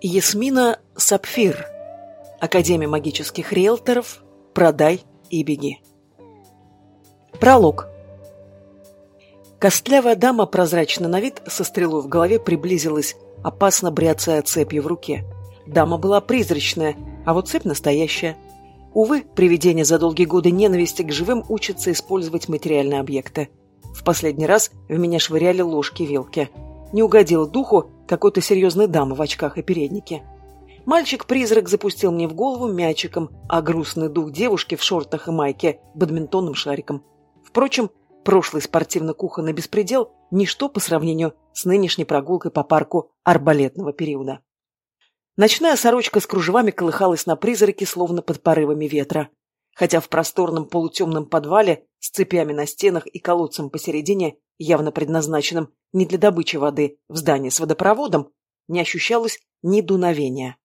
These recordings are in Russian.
Ясмина Сапфир. Академия магических риэлторов. Продай и беги. Пролог. Костлявая дама, прозрачно на вид, со стрелой в голове приблизилась, опасно бряцая цепью в руке. Дама была призрачная, а вот цепь настоящая. Увы, привидения за долгие годы ненависти к живым учатся использовать материальные объекты. В последний раз в меня швыряли ложки-вилки. Не угодил духу какой-то серьезной дамы в очках и переднике. Мальчик-призрак запустил мне в голову мячиком, а грустный дух девушки в шортах и майке – бадминтонным шариком. Впрочем, прошлый спортивно-кухонный беспредел – ничто по сравнению с нынешней прогулкой по парку арбалетного периода. Ночная сорочка с кружевами колыхалась на призраке, словно под порывами ветра. Хотя в просторном полутемном подвале с цепями на стенах и колодцем посередине, явно предназначенным не для добычи воды в здании с водопроводом, не ощущалось ни дуновения.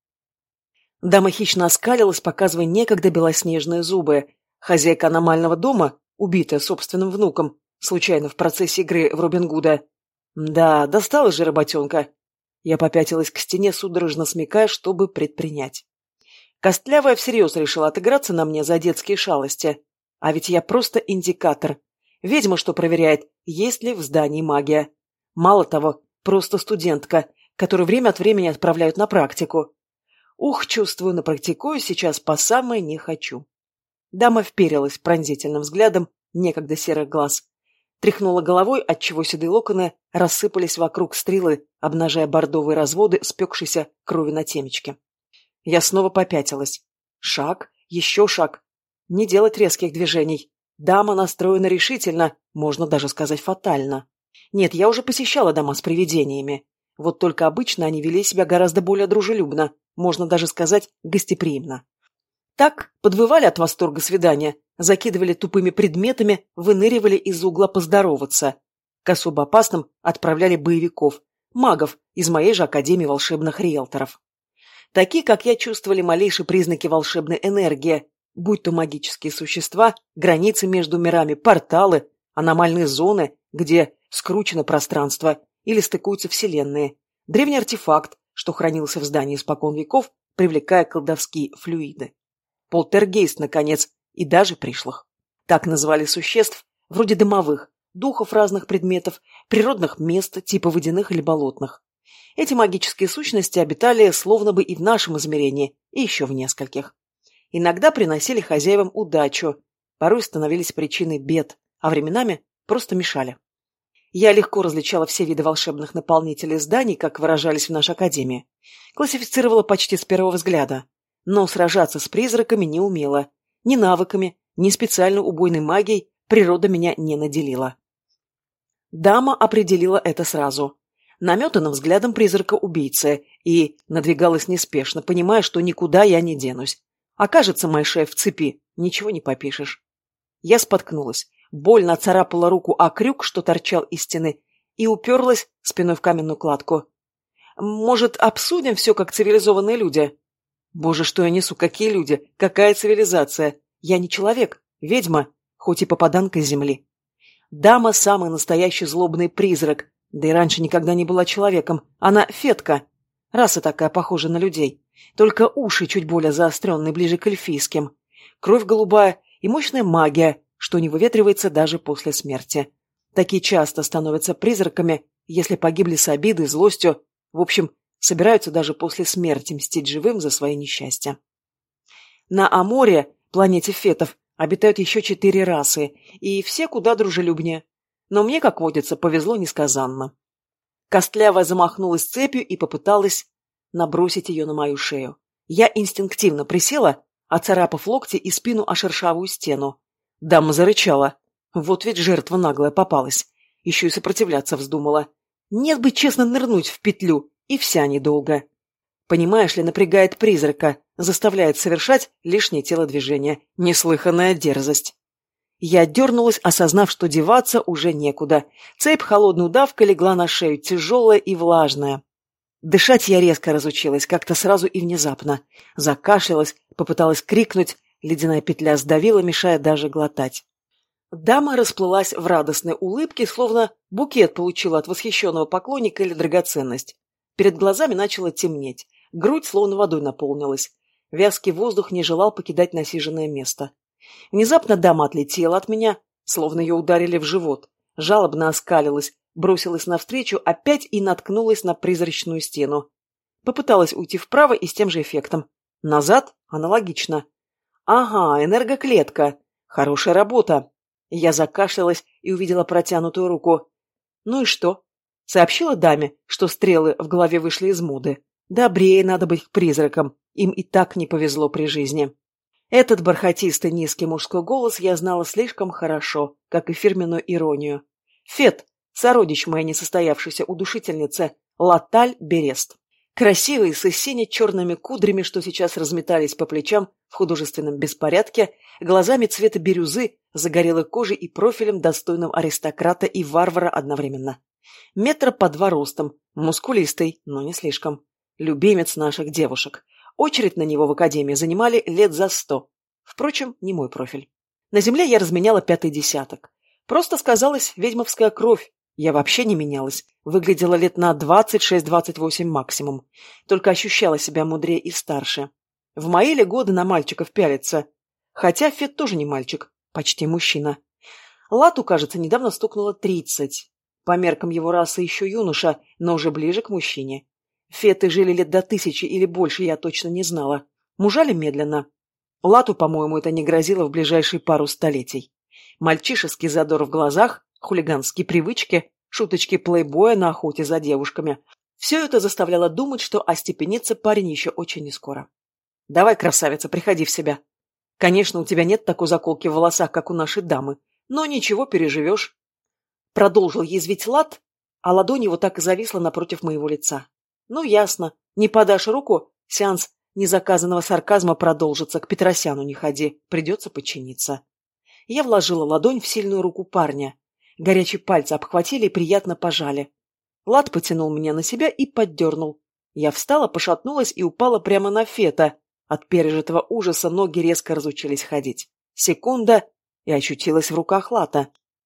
Дама хищно оскалилась, показывая некогда белоснежные зубы. Хозяйка аномального дома, убитая собственным внуком, случайно в процессе игры в Робин Гуда. Да, досталась же работенка. Я попятилась к стене, судорожно смекая, чтобы предпринять. Костлявая всерьез решила отыграться на мне за детские шалости. А ведь я просто индикатор. Ведьма, что проверяет, есть ли в здании магия. Мало того, просто студентка, которую время от времени отправляют на практику. Ух, чувствую, напрактикую сейчас по самое не хочу. Дама вперилась пронзительным взглядом некогда серых глаз. Тряхнула головой, отчего седые локоны рассыпались вокруг стрелы, обнажая бордовые разводы спекшейся крови на темечке. Я снова попятилась. Шаг, еще шаг. Не делать резких движений. Дама настроена решительно, можно даже сказать фатально. Нет, я уже посещала дома с привидениями. Вот только обычно они вели себя гораздо более дружелюбно, можно даже сказать гостеприимно. Так, подвывали от восторга свидания, закидывали тупыми предметами, выныривали из угла поздороваться. К особо опасным отправляли боевиков, магов из моей же Академии волшебных риэлторов. Такие, как я, чувствовали малейшие признаки волшебной энергии, будь то магические существа, границы между мирами, порталы, аномальные зоны, где скручено пространство или стыкуются вселенные, древний артефакт, что хранился в здании испокон веков, привлекая колдовские флюиды. Полтергейст, наконец, и даже пришлых. Так называли существ, вроде домовых, духов разных предметов, природных мест, типа водяных или болотных. Эти магические сущности обитали словно бы и в нашем измерении, и еще в нескольких. Иногда приносили хозяевам удачу, порой становились причиной бед, а временами просто мешали. Я легко различала все виды волшебных наполнителей зданий, как выражались в нашей академии. Классифицировала почти с первого взгляда. Но сражаться с призраками не умела. Ни навыками, ни специально убойной магией природа меня не наделила. Дама определила это сразу. Наметанным взглядом призрака-убийцы и надвигалась неспешно, понимая, что никуда я не денусь. Окажется мой шеф в цепи, ничего не попишешь. Я споткнулась, больно царапала руку о крюк, что торчал из стены, и уперлась спиной в каменную кладку. Может, обсудим все как цивилизованные люди? Боже, что я несу, какие люди, какая цивилизация? Я не человек, ведьма, хоть и попаданка с земли. Дама – самый настоящий злобный призрак, да и раньше никогда не была человеком. Она фетка, раса такая, похожа на людей. Только уши чуть более заостренные, ближе к эльфийским. Кровь голубая и мощная магия, что не выветривается даже после смерти. Такие часто становятся призраками, если погибли с обидой, злостью. В общем, собираются даже после смерти мстить живым за свои несчастья. На Аморе, планете фетов, обитают еще 4 расы, и все куда дружелюбнее. Но мне, как водится, повезло несказанно. Костлявая замахнулась цепью и попыталась набросить ее на мою шею. Я инстинктивно присела, оцарапав локти и спину о шершавую стену. Дама зарычала. Вот ведь жертва наглая попалась. Еще и сопротивляться вздумала. Нет бы честно нырнуть в петлю, и вся недолго. Понимаешь ли, напрягает призрака, заставляет совершать лишнее телодвижение. Неслыханная дерзость. Я дернулась, осознав, что деваться уже некуда. Цепь холодной удавкой легла на шею, тяжелая и влажная. Дышать я резко разучилась, как-то сразу и внезапно. Закашлялась, попыталась крикнуть, ледяная петля сдавила, мешая даже глотать. Дама расплылась в радостной улыбке, словно букет получила от восхищенного поклонника или драгоценность. Перед глазами начало темнеть. Грудь словно водой наполнилась. Вязкий воздух не желал покидать насиженное место. Внезапно дама отлетела от меня, словно ее ударили в живот, жалобно оскалилась, бросилась навстречу опять и наткнулась на призрачную стену. Попыталась уйти вправо и с тем же эффектом. Назад аналогично. Ага, энергоклетка. Хорошая работа. Я закашлялась и увидела протянутую руку. Ну и что? Сообщила даме, что стрелы в голове вышли из моды. Добрее надо быть к призракам. Им и так не повезло при жизни. Этот бархатистый низкий мужской голос я знала слишком хорошо, как и фирменную иронию. Фет, сородич моей несостоявшейся удушительницы, Латаль Берест. Красивый, с сине-черными кудрями, что сейчас разметались по плечам в художественном беспорядке, глазами цвета бирюзы, загорелой кожей и профилем, достойным аристократа и варвара одновременно. Метра по 2 ростом, мускулистый, но не слишком. Любимец наших девушек. Очередь на него в академии занимали лет за 100. Впрочем, не мой профиль. На земле я разменяла 5-й десяток. Просто сказалась ведьмовская кровь. Я вообще не менялась. Выглядела лет на 26-28 максимум. Только ощущала себя мудрее и старше. В мои ли годы на мальчиков пялиться? Хотя Фет тоже не мальчик, почти мужчина. Лату, кажется, недавно стукнуло 30. По меркам его расы еще юноша, но уже ближе к мужчине. Феты жили лет до 1000 или больше, я точно не знала. Мужали медленно. Лату, по-моему, это не грозило в ближайшие пару столетий. Мальчишеский задор в глазах, хулиганские привычки, шуточки плейбоя на охоте за девушками. Все это заставляло думать, что остепенится парень еще очень нескоро. «Давай, красавица, приходи в себя. Конечно, у тебя нет такой заколки в волосах, как у нашей дамы, но ничего, переживешь». Продолжил язвить Лат, а ладонь его так и зависла напротив моего лица. «Ну, ясно. Не подашь руку, сеанс незаказанного сарказма продолжится. К Петросяну не ходи. Придется подчиниться». Я вложила ладонь в сильную руку парня. Горячие пальцы обхватили и приятно пожали. Лат потянул меня на себя и поддернул. Я встала, пошатнулась и упала прямо на Фета. От пережитого ужаса ноги резко разучились ходить. Секунда, и очутилась в руках Лата.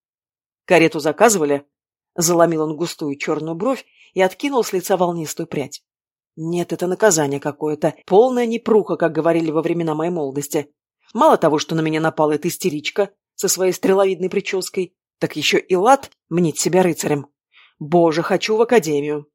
«Карету заказывали?» Заломил он густую черную бровь и откинул с лица волнистую прядь. «Нет, это наказание какое-то. Полная непруха, как говорили во времена моей молодости. Мало того, что на меня напала эта истеричка со своей стреловидной прической, так еще и Лат мнит себя рыцарем. Боже, хочу в академию».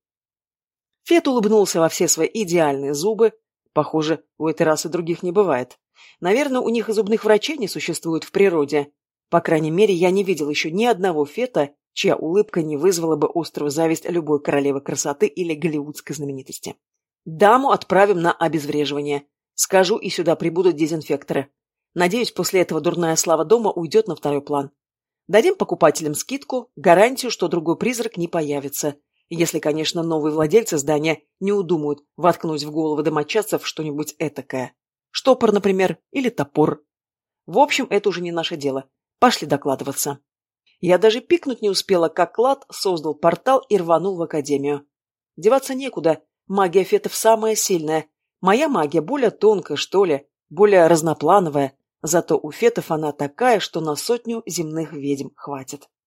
Фет улыбнулся во все свои идеальные зубы. Похоже, у этой расы других не бывает. Наверное, у них и зубных врачей не существует в природе. По крайней мере, я не видел еще ни одного Фета, чья улыбка не вызвала бы острую зависть любой королевы красоты или голливудской знаменитости. «Даму отправим на обезвреживание. Скажу, и сюда прибудут дезинфекторы. Надеюсь, после этого дурная слава дома уйдет на второй план. Дадим покупателям скидку, гарантию, что другой призрак не появится. Если, конечно, новые владельцы здания не удумают воткнуть в головы домочадцев что-нибудь этакое. Штопор, например, или топор. В общем, это уже не наше дело. Пошли докладываться». Я даже пикнуть не успела, как Лат создал портал и рванул в академию. Деваться некуда. Магия фетов самая сильная. Моя магия более тонкая, что ли, более разноплановая. Зато у фетов она такая, что на 100 земных ведьм хватит.